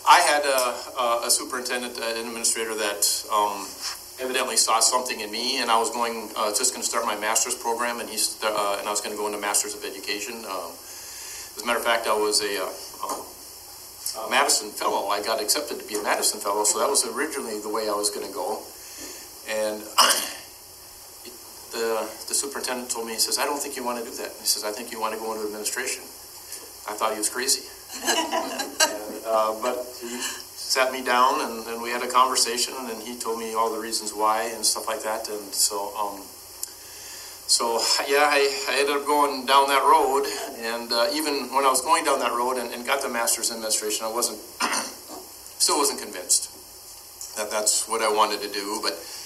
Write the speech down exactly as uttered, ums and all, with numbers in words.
I had a, a superintendent, an administrator that um, evidently saw something in me, and I was going uh, just going to start my master's program, and he's uh, and I was going to go into Master's of Education. Um, as a matter of fact, I was a, uh, a Madison Fellow. I got accepted to be a Madison Fellow, so that was originally the way I was going to go. And the the superintendent told me, he says, "I don't think you want to do that." He says, "I think you want to go into administration." I thought he was crazy. and, uh, but he sat me down, and, and we had a conversation, and then he told me all the reasons why and stuff like that. And so, um, so yeah, I, I ended up going down that road. And uh, even when I was going down that road and, and got the master's in administration, I wasn't, still wasn't convinced that that's what I wanted to do. But